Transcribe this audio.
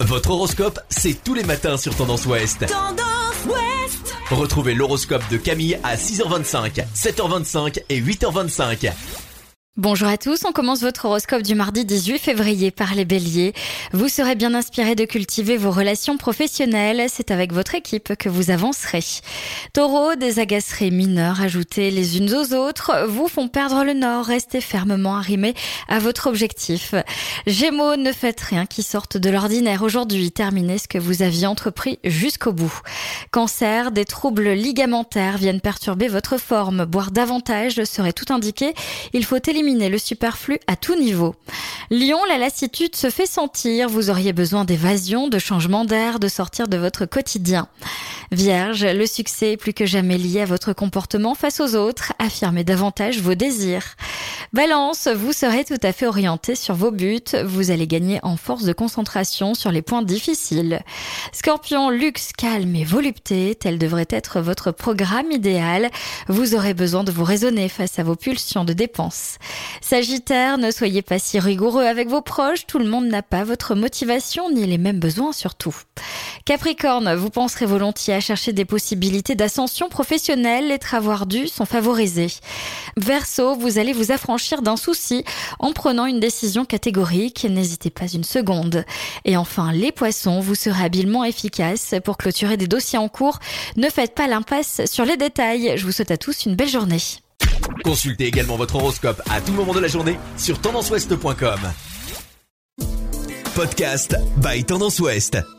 Votre horoscope, c'est tous les matins sur Tendance Ouest. Tendance Ouest. Retrouvez l'horoscope de Camille à 6h25, 7h25 et 8h25. Bonjour à tous, on commence votre horoscope du mardi 18 février par les béliers. Vous serez bien inspiré de cultiver vos relations professionnelles, c'est avec votre équipe que vous avancerez. Taureau, des agaceries mineures ajoutées les unes aux autres vous font perdre le nord, restez fermement arrimés à votre objectif. Gémeaux, ne faites rien qui sorte de l'ordinaire aujourd'hui, terminez ce que vous aviez entrepris jusqu'au bout. Cancer, des troubles ligamentaires viennent perturber votre forme, boire davantage serait tout indiqué, il faut éliminer le superflu à tout niveau. Lion, la lassitude se fait sentir, vous auriez besoin d'évasion, de changement d'air, de sortir de votre quotidien. Vierge, le succès est plus que jamais lié à votre comportement face aux autres, affirmez davantage vos désirs. Balance, vous serez tout à fait orienté sur vos buts, vous allez gagner en force de concentration sur les points difficiles. Scorpion, luxe, calme et volupté, tel devrait être votre programme idéal, vous aurez besoin de vous raisonner face à vos pulsions de dépenses. Sagittaire, ne soyez pas si rigoureux avec vos proches, tout le monde n'a pas votre motivation ni les mêmes besoins surtout. Capricorne, vous penserez volontiers à chercher des possibilités d'ascension professionnelle, les travaux ardus sont favorisés. Verseau, vous allez vous affranchir d'un souci en prenant une décision catégorique, n'hésitez pas une seconde. Et enfin, les poissons, vous serez habilement efficace pour clôturer des dossiers en cours, ne faites pas l'impasse sur les détails, je vous souhaite à tous une belle journée. Consultez également votre horoscope à tout moment de la journée sur tendanceouest.com. Podcast by Tendance Ouest.